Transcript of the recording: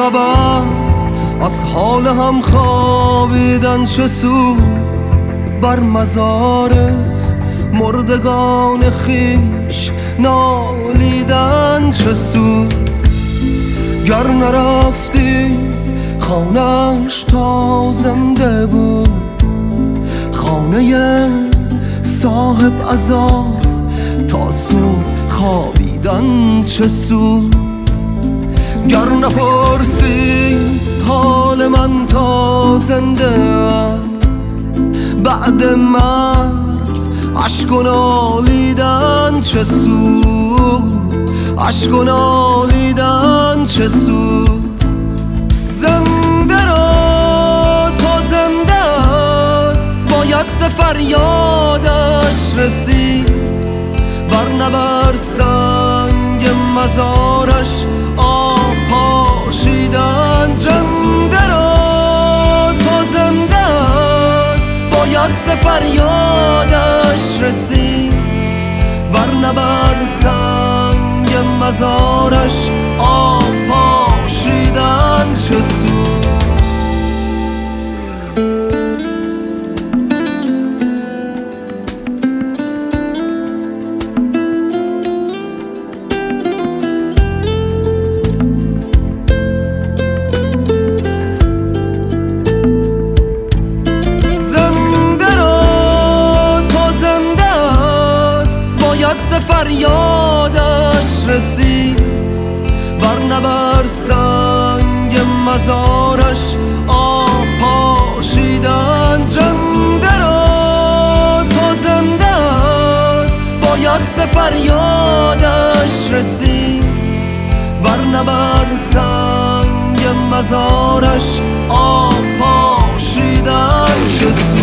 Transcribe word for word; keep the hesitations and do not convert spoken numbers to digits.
خبر از حال هم خوابیدن چه سود بر مزار مردگان خیش نالیدن چه سود گر نرفتی خانه‌اش تا زنده بود خانه صاحب عذاب تا صبح خوابیدن چه سود گر نپرسی حال من تا زنده بعد مرگ عشق و نالیدن چه سود عشق و نالیدن چه سود زنده را تا زنده است باید به فریادش رسید ورنه بر سنگ مزارش آب پاشیدن زنده را تا زنده است باید به فریادش رسید ورنه بر سنگ مزارش آب پاشیدن چه سود به فریادش رسید ورنه بر سنگ مزارش آب پاشیدن زنده را تا زنده است باید به فریادش رسید ورنه بر سنگ مزارش آب پاشیدن چه سود